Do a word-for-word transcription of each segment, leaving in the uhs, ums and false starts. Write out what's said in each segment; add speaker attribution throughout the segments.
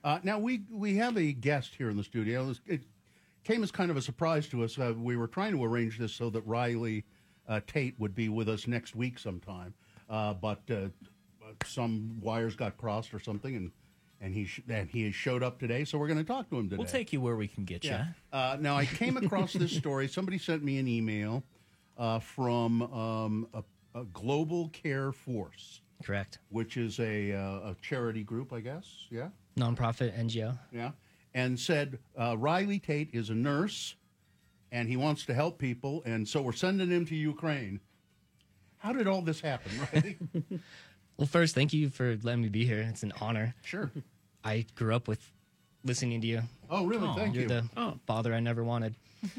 Speaker 1: Uh, now, we, we have a guest here in the studio. It came as kind of a surprise to us. Uh, we were trying to arrange this so that Riley uh, Tate would be with us next week sometime. Uh, but uh, some wires got crossed or something, and and he sh- and he showed up today, so we're going to talk to him today.
Speaker 2: We'll take you where we can get
Speaker 1: yeah.
Speaker 2: you.
Speaker 1: Uh, now, I came across this story. Somebody sent me an email uh, from um, a, a Global Care Force.
Speaker 3: Correct.
Speaker 1: Which is a, uh, a charity group, I guess, yeah?
Speaker 3: Nonprofit N G O.
Speaker 1: Yeah. And said, uh, Riley Tate is a nurse, and he wants to help people, and so we're sending him to Ukraine. How did all this happen, Riley?
Speaker 3: Well, first, thank you for letting me be here. It's an honor.
Speaker 1: Sure.
Speaker 3: I grew up with listening to you.
Speaker 1: Oh, really?
Speaker 2: Oh,
Speaker 1: Thank
Speaker 3: You're
Speaker 1: you.
Speaker 3: the
Speaker 4: Oh.
Speaker 3: father I never wanted.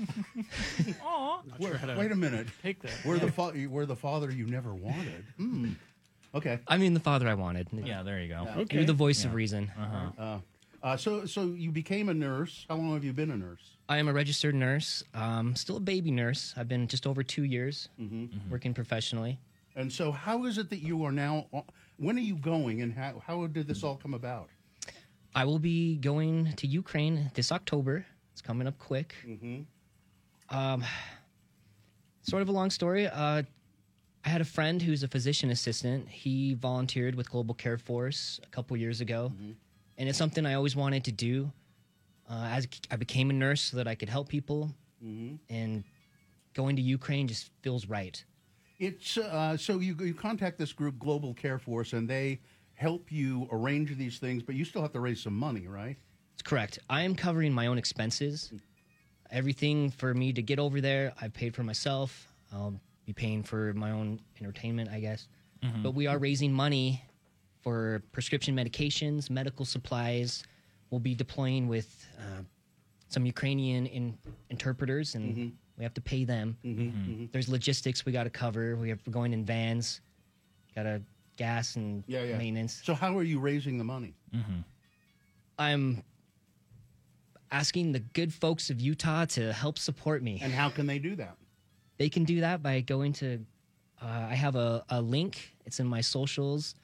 Speaker 2: Aw.
Speaker 1: We're- wait a minute.
Speaker 4: Take that.
Speaker 1: We're the, fa- we're the father you never wanted. Hmm. Okay.
Speaker 3: I mean, the father I wanted.
Speaker 2: Yeah, there you go.
Speaker 4: Okay.
Speaker 3: You're the voice of
Speaker 2: Yeah.
Speaker 3: reason.
Speaker 2: Uh-huh.
Speaker 1: Uh, uh, so, so you became a nurse. How long have you been a nurse?
Speaker 3: I am a registered nurse. Um, still a baby nurse. I've been just over two years
Speaker 1: Mm-hmm.
Speaker 3: working professionally.
Speaker 1: And so how is it that you are now, when are you going, and how, how did this all come about?
Speaker 3: I will be going to Ukraine this October. It's coming up quick.
Speaker 1: Mm-hmm.
Speaker 3: Um, sort of a long story. Uh, I had a friend who's a physician assistant. He volunteered with Global Care Force a couple years ago,
Speaker 1: Mm-hmm.
Speaker 3: and it's something I always wanted to do. Uh, as I became a nurse so that I could help people,
Speaker 1: Mm-hmm.
Speaker 3: and going to Ukraine just feels right.
Speaker 1: It's uh, so you you contact this group, Global Care Force, and they help you arrange these things, but you still have to raise some money, right?
Speaker 3: It's correct. I am covering my own expenses. Everything for me to get over there, I've paid for myself. I'll be paying for my own entertainment, I guess.
Speaker 2: Mm-hmm.
Speaker 3: But we are raising money for prescription medications, medical supplies. We'll be deploying with uh, some Ukrainian in- interpreters, and
Speaker 1: Mm-hmm.
Speaker 3: we have to pay them.
Speaker 2: Mm-hmm.
Speaker 3: There's logistics we got to cover. We have, we're going in vans, got to gas and
Speaker 1: Yeah, yeah.
Speaker 3: maintenance.
Speaker 1: So how are you raising the money?
Speaker 2: Mm-hmm.
Speaker 3: I'm asking the good folks of Utah to help support me.
Speaker 1: And how can they do that?
Speaker 3: They can do that by going to, uh, I have a, a link. It's in my socials.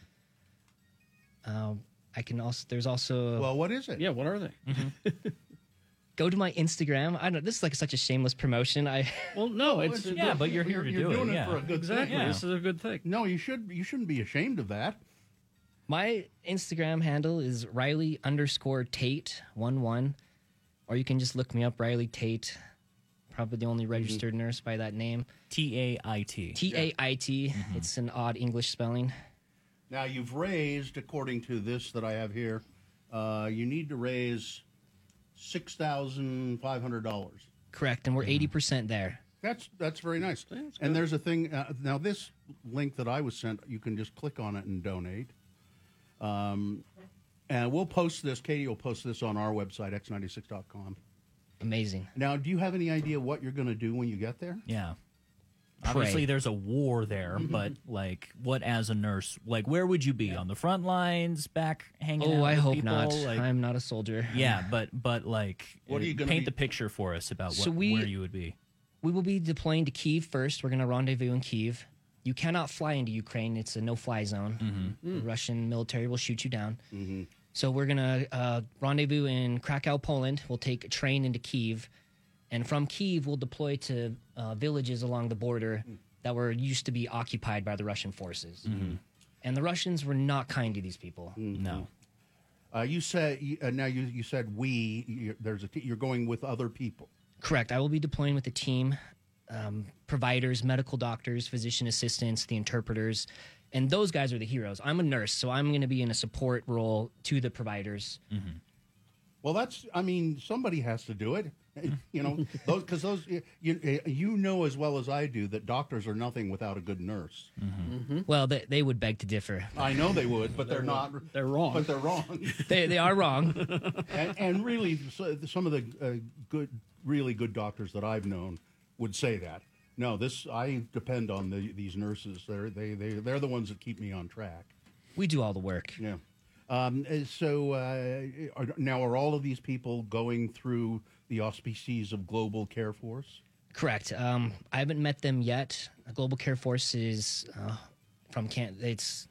Speaker 3: Um, I can also, there's also,
Speaker 1: Well, what is it?
Speaker 4: Yeah, what are they?
Speaker 3: go to my Instagram. I don't know, this is like such a shameless promotion. I,
Speaker 4: Well, no,
Speaker 1: Well,
Speaker 4: it's,
Speaker 1: it's-
Speaker 2: Yeah, but you're here to
Speaker 1: you're
Speaker 2: do
Speaker 1: doing
Speaker 2: it.
Speaker 1: it
Speaker 2: Yeah.
Speaker 1: for a good
Speaker 4: exactly.
Speaker 1: thing.
Speaker 2: Yeah.
Speaker 4: This is a good thing.
Speaker 1: No, you should you shouldn't be ashamed of that.
Speaker 3: my Instagram handle is Riley underscore Tate one one, or you can just look me up, Riley Tate. Probably the only registered nurse by that name.
Speaker 2: T A I T.
Speaker 3: T A I T. It's an odd English spelling.
Speaker 1: Now you've raised, according to this that I have here, uh, you need to raise six thousand five hundred dollars.
Speaker 3: Correct, and we're eighty percent there.
Speaker 1: That's that's very nice.
Speaker 4: That's
Speaker 1: And
Speaker 4: good.
Speaker 1: there's a thing uh, now. This link that I was sent, you can just click on it and donate. Um, and we'll post this. Katie will post this on our website, x ninety-six dot com.
Speaker 3: Amazing.
Speaker 1: Now, do you have any idea what you're going to do when you get there?
Speaker 2: Yeah.
Speaker 3: Pray.
Speaker 2: Obviously, there's a war there, but like, what as a nurse, like, where would you be on the front lines, back hanging out
Speaker 3: Oh, I
Speaker 2: with
Speaker 3: hope
Speaker 2: people?
Speaker 3: not.
Speaker 2: Like,
Speaker 3: I'm not a soldier.
Speaker 2: yeah, but but like,
Speaker 1: What are you
Speaker 2: uh,
Speaker 1: gonna
Speaker 2: paint
Speaker 1: be-
Speaker 2: the picture for us about what,
Speaker 3: So we-
Speaker 2: where you would be.
Speaker 3: We will be deploying to Kyiv first. We're going to rendezvous in Kyiv. You cannot fly into Ukraine. It's a no-fly zone. The Russian military will shoot you down.
Speaker 1: Mm-hmm.
Speaker 3: So we're going to uh, rendezvous in Krakow, Poland. We'll take a train into Kyiv. And from Kyiv, we'll deploy to uh, villages along the border that were used to be occupied by the Russian forces. And the Russians were not kind to these people.
Speaker 2: No.
Speaker 1: Uh, you said you- uh, now you you said we. You, there's a t- you're going with other people.
Speaker 3: Correct. I will be deploying with the team, um, providers, medical doctors, physician assistants, the interpreters, and those guys are the heroes. I'm a nurse, so I'm going to be in a support role to the providers.
Speaker 1: Well, that's. I mean, somebody has to do it. You know, those because those you you know as well as I do that doctors are nothing without a good nurse.
Speaker 3: Well, they, they would beg to differ.
Speaker 1: I know they would, but they're not.
Speaker 4: They're wrong.
Speaker 1: But they're wrong.
Speaker 3: They, they are wrong.
Speaker 1: and, and really, so- some of the uh, good, really good doctors that I've known would say that. No, this I depend on the, these nurses. They're they they they're the ones that keep me on track.
Speaker 3: We do all the work.
Speaker 1: Yeah. Um, uh, so uh, are, now, are all of these people going through the auspices of Global Care Force?
Speaker 3: Correct. Um, I haven't met them yet. Global Care Force is uh, from Can. It's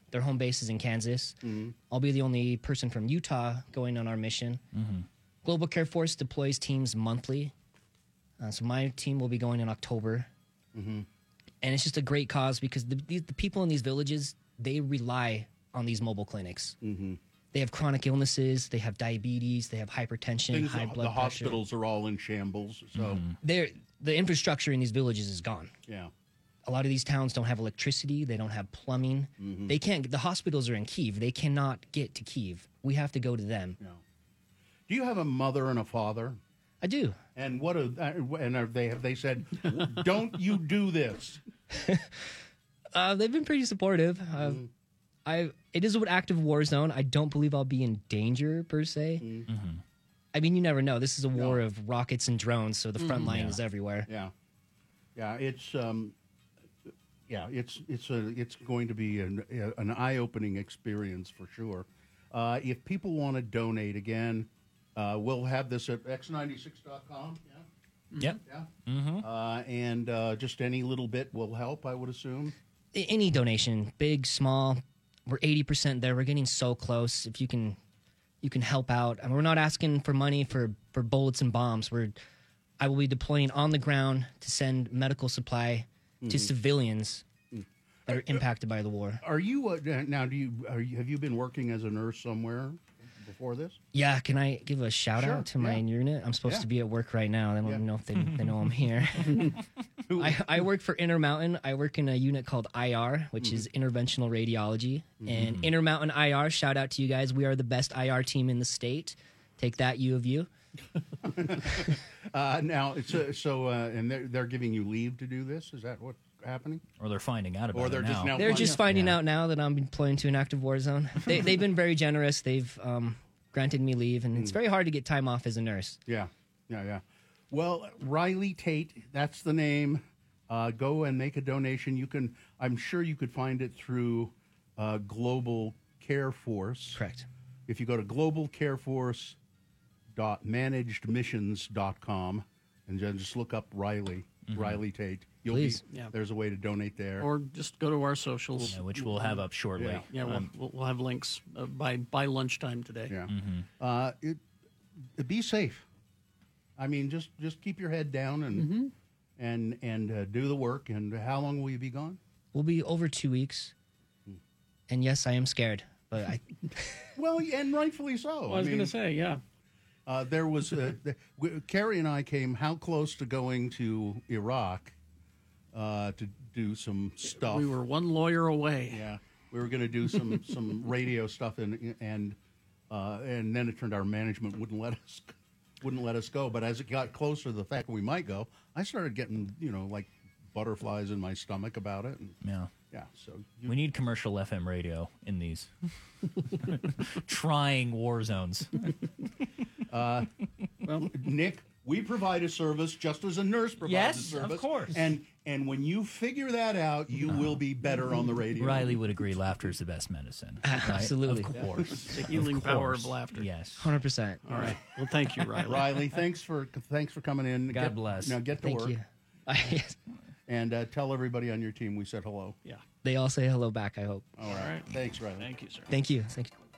Speaker 3: their home base is in Kansas. I'll be the only person from Utah going on our mission. Global Care Force deploys teams monthly. Uh, so my team will be going in October. And it's just a great cause because the, the, the people in these villages, they rely on these mobile clinics. They have chronic illnesses, they have diabetes, they have hypertension,
Speaker 1: Things,
Speaker 3: high
Speaker 1: the,
Speaker 3: blood
Speaker 1: the
Speaker 3: pressure.
Speaker 1: hospitals are all in shambles. So
Speaker 3: They're, the infrastructure in these villages is gone.
Speaker 1: yeah,
Speaker 3: A lot of these towns don't have electricity. They don't have plumbing. They can't. The hospitals are in Kyiv. They cannot get to Kyiv. We have to go to them.
Speaker 1: yeah. Do you have a mother and a father?
Speaker 3: I do.
Speaker 1: And what? Are, uh, and are they have they said, "Don't you do this"?
Speaker 3: Uh, they've been pretty supportive. Uh, I. It is an active war zone. I don't believe I'll be in danger per se. I mean, you never know. This is a war
Speaker 1: No.
Speaker 3: of rockets and drones, so the front line
Speaker 2: Yeah.
Speaker 3: is everywhere.
Speaker 1: Yeah, yeah. It's um, yeah. It's it's a it's going to be an an eye opening experience for sure. Uh, if people want to donate again, uh, we'll have this at x ninety-six dot com. Yeah,
Speaker 2: Yep.
Speaker 1: yeah. Uh, and uh, just any little bit will help, I would assume.
Speaker 3: A- Any donation, big, small, we're eighty percent there. We're getting so close. If you can, you can help out. And we're not asking for money for, for bullets and bombs. We're, I will be deploying on the ground to send medical supply to civilians that are impacted by the war.
Speaker 1: Are you uh, now? Do you, are you have you been working as a nurse somewhere before this?
Speaker 3: Yeah, can I give a shout
Speaker 1: Sure,
Speaker 3: out to my
Speaker 1: yeah.
Speaker 3: unit? I'm supposed
Speaker 1: Yeah.
Speaker 3: to be at work right now. They don't
Speaker 1: Yeah.
Speaker 3: know if they, they know I'm here.
Speaker 1: Who-
Speaker 3: I, I work for Intermountain. I work in a unit called I R, which is Interventional Radiology. And Intermountain I R, shout out to you guys. We are the best I R team in the state. Take that, U of U.
Speaker 1: Uh, now, it's, uh, so uh, and they're, they're giving you leave to do this. Is that what's happening?
Speaker 2: Or they're finding out about
Speaker 1: Or they're
Speaker 2: it
Speaker 1: just
Speaker 2: now.
Speaker 1: now-
Speaker 3: They're
Speaker 1: Well,
Speaker 3: just
Speaker 1: yeah.
Speaker 3: finding
Speaker 2: Yeah.
Speaker 3: out now that I'm deploying to an active war zone. They, they've been very generous. They've um, granted me leave, and it's very hard to get time off as a nurse.
Speaker 1: Yeah, yeah, yeah. Well, Riley Tate, that's the name. Uh, go and make a donation. You can. I'm sure you could find it through uh, Global Care Force.
Speaker 3: Correct.
Speaker 1: If you go to global care force dot managed missions dot com and then just look up Riley, Riley Tate. You'll
Speaker 3: Please.
Speaker 1: Be,
Speaker 4: Yeah.
Speaker 1: There's a way to donate there.
Speaker 4: Or just go to our socials.
Speaker 2: Yeah, which we'll have up shortly.
Speaker 1: Yeah.
Speaker 4: Yeah, we'll, we'll, we'll have links uh, by by lunchtime today.
Speaker 1: Yeah. Uh, it, it- be safe. I mean, just just keep your head down and and and uh, do the work. And how long will you be gone?
Speaker 3: We'll be over two weeks. And yes, I am scared, but I
Speaker 1: Well, and rightfully so.
Speaker 4: Well, I was
Speaker 1: mean,
Speaker 4: going to say, yeah.
Speaker 1: uh, there was uh, the, we, Carrie and I came how close to going to Iraq uh, to do some stuff.
Speaker 4: We were one lawyer away.
Speaker 1: Yeah, we were going to do some some radio stuff, and and uh, and then it turned out our management wouldn't let us wouldn't let us go. But as it got closer to the fact that we might go, I started getting you know like butterflies in my stomach about it. And,
Speaker 2: Yeah.
Speaker 1: yeah, so you,
Speaker 2: We need commercial F M radio in these trying war zones.
Speaker 4: Well,
Speaker 1: Nick, we provide a service just as a nurse provides
Speaker 2: Yes,
Speaker 1: a
Speaker 2: of
Speaker 1: service.
Speaker 2: course.
Speaker 1: And and when you figure that out, you will be better on the radio.
Speaker 2: Riley would agree laughter is the best medicine. Right?
Speaker 3: Absolutely.
Speaker 2: Of course.
Speaker 4: the healing
Speaker 2: Of
Speaker 4: power
Speaker 2: course.
Speaker 4: of laughter.
Speaker 2: Yes.
Speaker 3: one hundred percent.
Speaker 4: All right. Well, thank you, Riley.
Speaker 1: Riley, thanks for thanks for coming in.
Speaker 2: God
Speaker 1: Get-
Speaker 2: bless.
Speaker 1: Now get to
Speaker 3: Thank
Speaker 1: work
Speaker 3: you. Yes.
Speaker 1: and uh, tell everybody on your team we said hello.
Speaker 4: Yeah.
Speaker 3: They all say hello back, I hope.
Speaker 1: All right.
Speaker 4: right.
Speaker 1: Thanks, Riley.
Speaker 4: Thank you, sir.
Speaker 3: Thank you. Thank you.